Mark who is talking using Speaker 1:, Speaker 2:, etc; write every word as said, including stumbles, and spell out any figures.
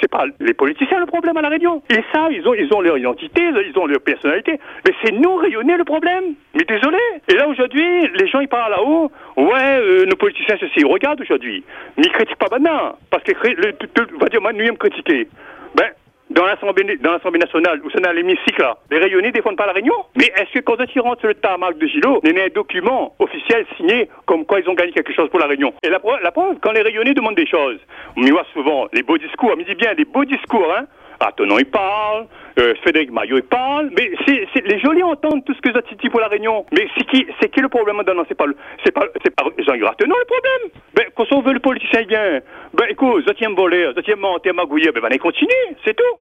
Speaker 1: c'est pas les politiciens le problème à La Réunion. Ils savent, ils ont, ils ont leur identité, ils ont leur personnalité, mais c'est nous rayonner le problème. Mais désolé. Et là aujourd'hui, les gens ils parlent là-haut, ouais, euh, nos politiciens ceci, regarde aujourd'hui, mais ils critiquent pas maintenant, parce que le, on va dire moi nous aimons critiquer. Ben dans l'Assemblée, dans l'Assemblée nationale, ou c'est dans l'hémicycle là, les rayonnés défendent pas La Réunion. Mais est-ce que quand ils rentrent sur le tarmac de Gilo, il y a un document officiel signé comme quoi ils ont gagné quelque chose pour La Réunion? Et la preuve, la preuve quand les rayonnés demandent des choses, on y voit souvent les beaux discours, on me dit bien des beaux discours, hein. Ah, Tonon, il parle, euh, Frédéric Maillot, il parle, mais c'est, c'est, les jolis entendent tout ce que vous dit pour La Réunion. Mais c'est qui, c'est qui le problème maintenant? C'est pas, le, c'est pas, c'est pas Jean-Yves Tonon le problème. Ben, quand on veut le politicien bien, ben, écoute, vous tiens volé, vous tiens mentir, magouiller, ben, ben, allez continuer, c'est tout.